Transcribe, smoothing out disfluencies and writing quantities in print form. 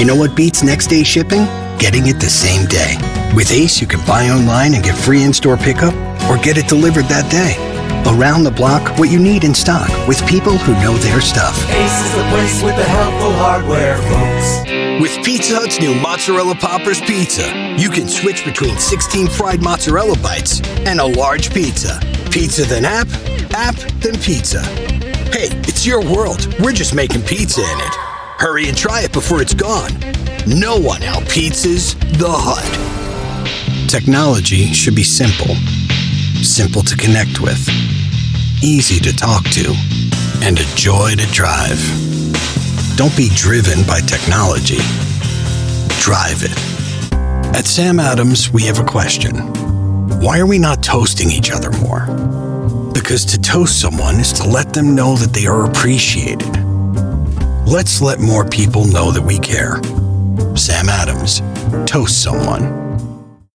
You know what beats next day shipping? Getting it the same day. With Ace, you can buy online and get free in-store pickup or get it delivered that day. Around the block, what you need in stock with people who know their stuff. Ace is the place with the helpful hardware, folks. With Pizza Hut's new Mozzarella Poppers Pizza, you can switch between 16 fried mozzarella bites and a large pizza. Pizza then app then pizza. Hey, it's your world. We're just making pizza in it. Hurry and try it before it's gone. No one out-pizzas the Hut. Technology should be simple. Simple to connect with. Easy to talk to. And a joy to drive. Don't be driven by technology. Drive it. At Sam Adams, we have a question. Why are we not toasting each other more? Because to toast someone is to let them know that they are appreciated. Let's let more people know that we care. Sam Adams, toast someone.